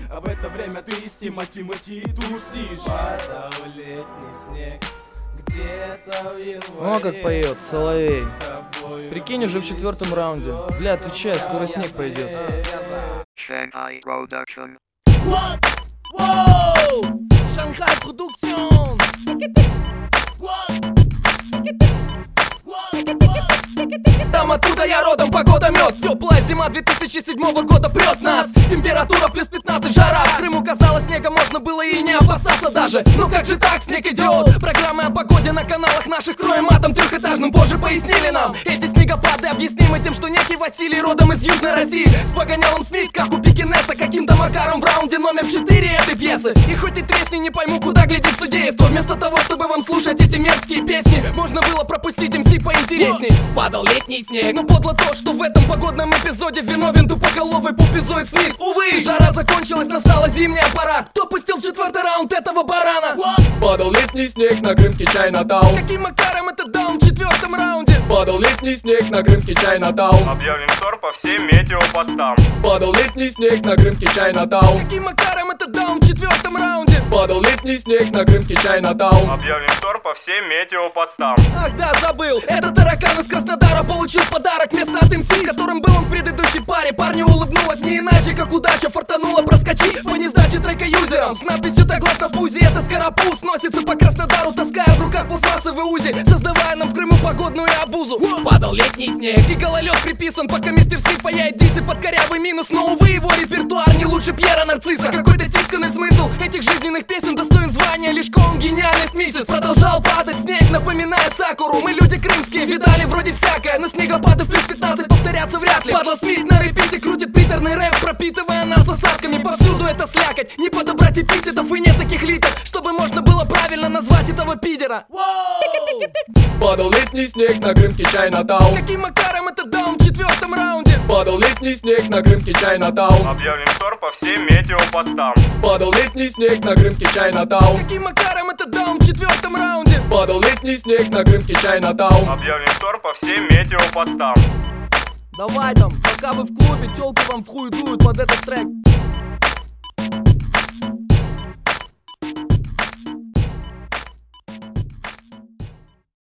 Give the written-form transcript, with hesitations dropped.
А в это время ты с Тимати тусишь. Падал летний снег где-то в январе. О, как поет Соловей. Прикинь, уже в 4-м раунде. Бля, отвечай, скоро снег пойдет. Shanghai Production. Воу! Шанхай Продукцион! Там оттуда я родом, погода мед. Теплая зима 2007 года прет нас. Температура плюс 15, жара. В Крыму казалось, снега можно было и не опасаться даже. Ну как же так, снег идет. Программы о погоде на каналах наших кроем матом трехэтажным. Позже пояснили нам, эти снегопады объяснимы тем, что некий Василий родом из Южной России с погонялом Смит, как у Пекинеса, каким-то макаром в раунде номер 4 этой пьесы. И хоть и тресни, не пойму, куда глядит судейство. Вместо того, чтобы вам слушать эти мерзкие песни, можно было пропустить МС поинтересней. Падал летний снег, но подло то, что в этом погодном эпизоде виновен тупоголовый пупизоид Смит. Увы, жара закончилась, настала зимняя пора. Кто пустил в 4-й раунд этого барана? Падал летний снег на крымский Чайнатаун. Каким макаром это даун в 4-м раунде? Падал летний снег на крымский Чайнатаун. Объявлен штор по всем метеопостам. Падал летний снег на крымский Чайнатаун. Каким макаром это даун в 4-м раунде? Падал летний снег на крымский Чайнатаун. Объявлен штор по всем метеопостам. Ах да, забыл, это таракан из Краснодара получил подарок вместо от МС, с которым был он в предыдущей паре. Парню улыбнулась не иначе, как удача фартанула проскочи по несдаче трека юзером. С надписью так глад на пузе этот карапуз носится по Краснодару, таская в руках пластмассовый УЗИ, создавая нам в Крыму погодную обузу. Падал летний снег и гололед приписан, пока мистер Смит паяет дисы под корявый минус. Но увы, его репертуар не лучше Пьера Нарцисса. Какой-то тисканный смысл этих жизненных песен достоин звания лишь кон гениальность миссис. Продолжал падать снег, напоминая сакуру. Мы люди крымские, видали вроде всякое, но снегопады в плюс 15 повторяться вряд ли. Падла Смит на репите крутит приторный рэп, пропитывая нас осадками. Повсюду это слякоть, не подобрать эпитетов и нет таких литер, чтобы можно было правильно назвать этого пидера. Падал летний снег на крымский Чайнатаун. Каким макаром это даун в 4-м раунде? Падал летний снег на крымский Чайнатаун. Объявлен штор по всем метеопостам. Падал летний снег на крымский Чайнатаун. Каким макаром это даун в 4-м раунде? Падал летний снег на крымский Чайнатаун. Объявлен штор по всем метеопостам. Давай там, пока вы в клубе, тёлки вам в хуй дуют под этот трек.